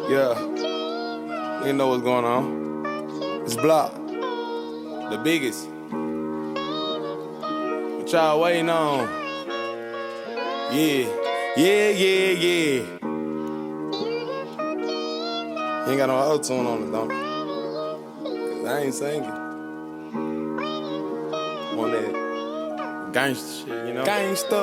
Yeah, you know what's going on. It's Block, the biggest. What y'all waiting on? Yeah. You ain't got no auto-tune on it, don't you? 'Cause I ain't singing. On that gangsta shit, you know? Gangsta.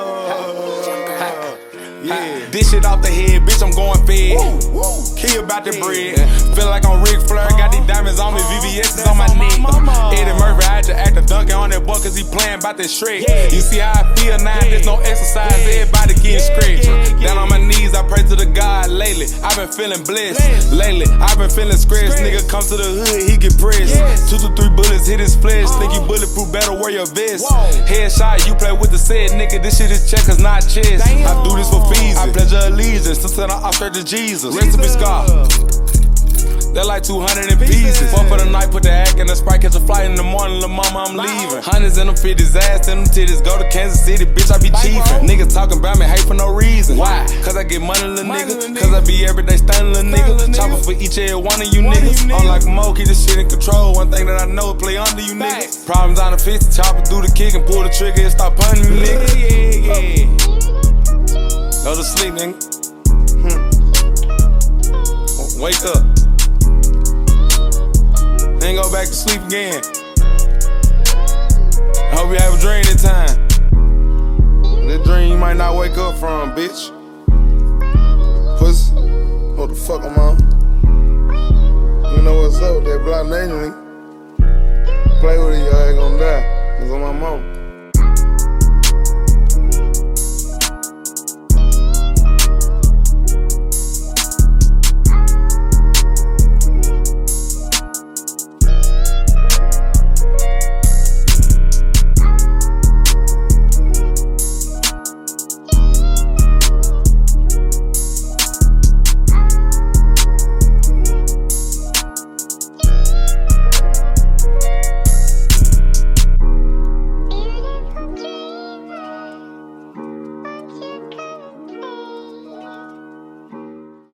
Yeah. This shit off the head, bitch, I'm going fed. Kill about the bread. Feel like I'm Ric Flair, got these diamonds on me, VVS is on my neck. Eddie Murphy, I had to act a dunking on that boy cause he playing about that Shrek. You see how I feel now, there's no exercise, everybody getting scratched. Down on my knees, I pray to the God lately. I've been feeling blessed. Lately, I've been feeling scratched. Nigga come to the hood, he get pressed. 2 to 3 bullets hit his flesh. Think you bulletproof, better wear your vest. Headshot, you play with the said nigga, this shit is checkers, not chess. I do this for fees. I pledge allegiance to send I'm straight to Jesus. Recipe Scar. They're like 200 in pieces. Fuck for the night, put the hack in the Sprite, catch a flight in the morning, lil' mama, I'm leaving. Hundreds in them 50s, ass in them titties. Go to Kansas City, bitch, I be chiefin'. Niggas talking about me, hate for no reason. Why? Cause I get money, lil' nigga. Cause I be everyday stunning, lil' nigga. Chopper for each and every one of you niggas. I'm like Mo, keep this shit in control. One thing that I know, play under you niggas. Problems on the fist, chopper do the kick and pull the trigger and start punting you niggas. Go to sleep, nigga. Wake up. Then go back to sleep again. I hope you have a dream this time. That dream you might not wake up from, bitch. Pussy. What the fuck I'm on? You know what's up with that Block nigga? Play with it, y'all ain't gonna die. Cause I'm my mom.